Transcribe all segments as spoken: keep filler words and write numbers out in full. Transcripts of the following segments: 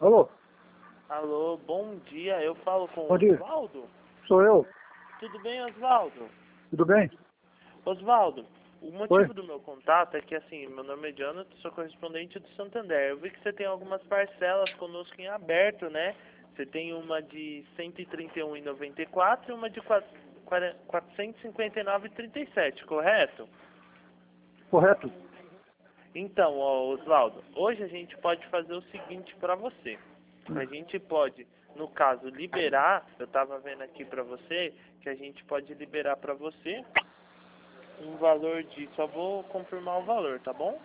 Alô? Alô, bom dia. Eu falo com o Bom dia. Osvaldo? Sou eu. Tudo bem, Osvaldo? Tudo bem? Osvaldo, o Oi? motivo do meu contato é que, assim, meu nome é Jonathan, sou correspondente do Santander. Eu vi que você tem algumas parcelas conosco em aberto, né? Você tem uma de cento e trinta e um reais e noventa e quatro centavos e uma de quatrocentos e cinquenta e nove reais e trinta e sete centavos, correto? Correto. Então, ó, Osvaldo, hoje a gente pode fazer o seguinte para você. A gente pode, no caso, liberar, eu estava vendo aqui para você, que a gente pode liberar para você um valor de, só vou confirmar o valor, tá bom?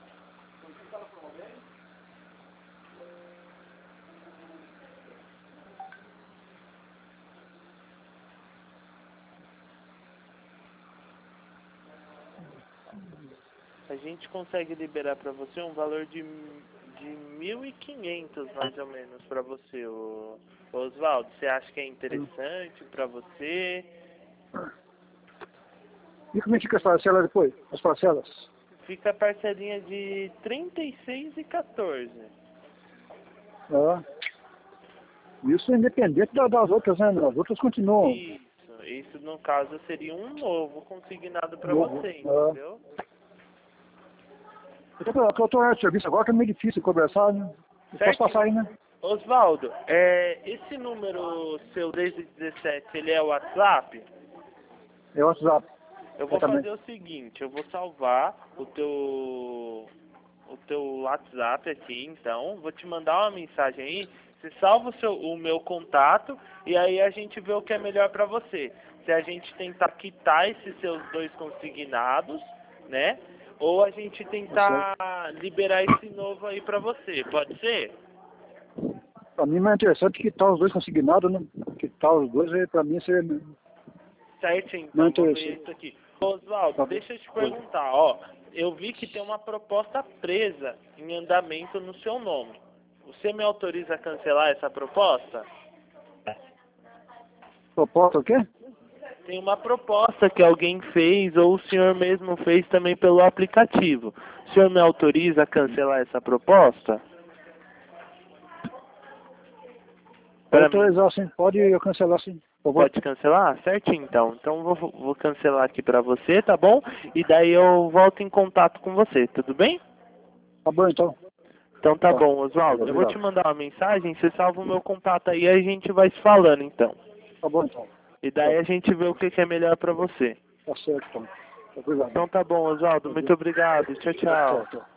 A gente consegue liberar para você um valor de, de mil e quinhentos mais ou menos para você, ô, ô Osvaldo. Você acha que é interessante para você? E como é que fica as parcelas depois? As parcelas? Fica a parcelinha de trinta e seis reais e quatorze centavos. Ah. Isso é independente da- das outras, né? As outras continuam. Isso, isso no caso seria um novo consignado para Novo. você, Ah. entendeu? Eu tô- eu tô no serviço agora, que é meio difícil conversar, né? Eu posso Certo? passar aí, né? Osvaldo, é, esse número seu desde dezessete, ele é o WhatsApp? É o WhatsApp. Eu vou Exatamente. fazer o seguinte, eu vou salvar o teu, o teu WhatsApp aqui, então, vou te mandar uma mensagem aí, você salva o, seu, o meu contato e aí a gente vê o que é melhor para você. Se a gente tentar quitar esses seus dois consignados, né? Ou a gente tentar liberar esse novo aí para você, pode ser? Pra mim, mais interessante quitar os dois consignados, né? Quitar os dois, é, pra mim, seria Certo, não então, vou ver interessante. isso aqui. Oswaldo, Tá bom. deixa eu te perguntar, ó. Eu vi que tem uma proposta presa em andamento no seu nome. Você me autoriza a cancelar essa proposta? Proposta o quê? Tem uma proposta que alguém fez ou o senhor mesmo fez também pelo aplicativo. O senhor me autoriza a cancelar essa proposta? Pode Para mim, autorizar, sim. Pode eu cancelar, sim. Por favor. pode cancelar? Certinho, então. Então vou, vou cancelar aqui para você, tá bom? E daí eu volto em contato com você, tudo bem? Tá bom, então. Então tá Tá. bom, Oswaldo. Eu vou te Obrigado. mandar uma mensagem, você salva o meu contato aí e a gente vai se falando então. Tá bom, então. E daí a gente vê o que que é melhor pra você. Tá certo, então. Obrigado. Então tá bom, Oswaldo. Muito obrigado. Tchau, Tchau, tchau. tchau.